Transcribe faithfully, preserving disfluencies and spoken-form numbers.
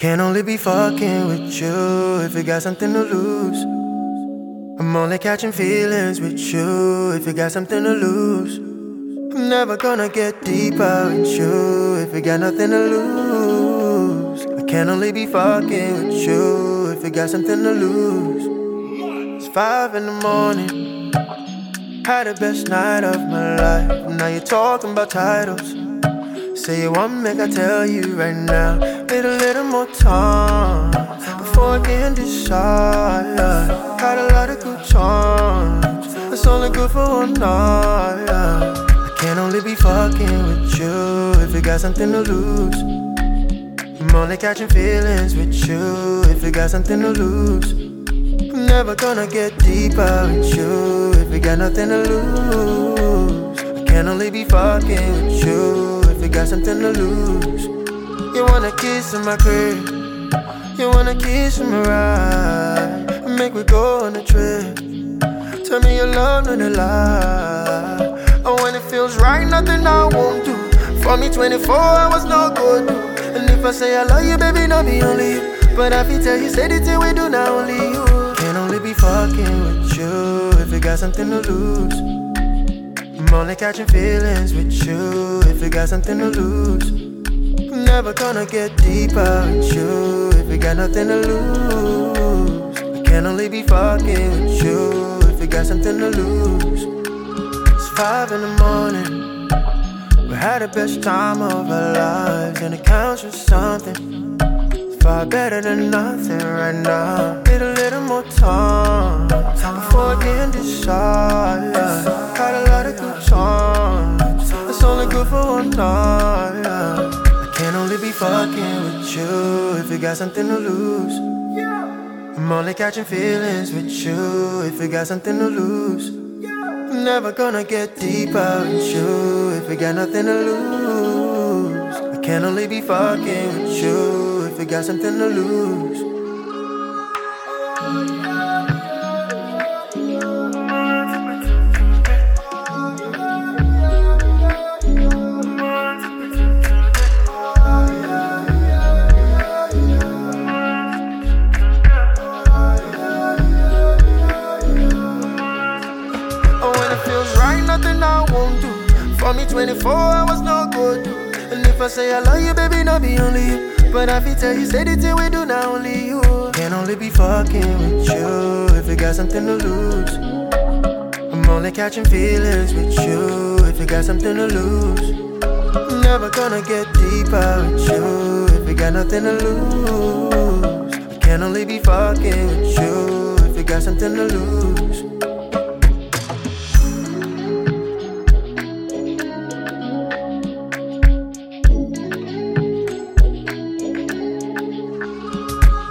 Can only be fucking with you if you got something to lose. I'm only catching feelings with you if you got something to lose. I'm never gonna get deeper with you if you got nothing to lose. I can only be fucking with you if you got something to lose. It's five in the morning, had the best night of my life. Now you're talking about titles. Say you want me, I tell you right now. Need a little more time before I can decide. Had a lot of good times, it's only good for one night. I can only be fucking with you if you got something to lose. I'm only catching feelings with you if you got something to lose. I'm never gonna get deeper with you if you got nothing to lose. I can only be fucking with you if you got something to lose. You wanna kiss in my crib, you wanna kiss in my ride, make we go on a trip. Tell me your love, not a lie. And when it feels right, nothing I won't do. For me, twenty-four hours no good. And if I say I love you, baby, not be only you. But I feel tell you, say the thing we do, now only you. Can only be fucking with you if you got something to lose. I'm only catching feelings with you if you got something to lose. I'm never gonna get deeper with you if you got nothing to lose. I can only be fucking with you if you got something to lose. It's five in the morning, we had the best time of our lives, and it counts for something. It's far better than nothing right now. Need a little more time before I can decide. Had a lot of good times, it's only good for one night. I can only be fucking with you if you got something to lose. I'm only catching feelings with you if you got something to lose. I'm never gonna get deeper with you if you got nothing to lose. I can only be fucking with you if you got something to lose. Nothing I won't do. For me, twenty-four hours no good. And if I say I love you, baby, not be only you. But I feel tell you, say the thing we do, now only you. Can only be fucking with you if you got something to lose. I'm only catching feelings with you if you got something to lose. I'm never gonna get deeper with you if you got nothing to lose. I can only be fucking with you if you got something to lose.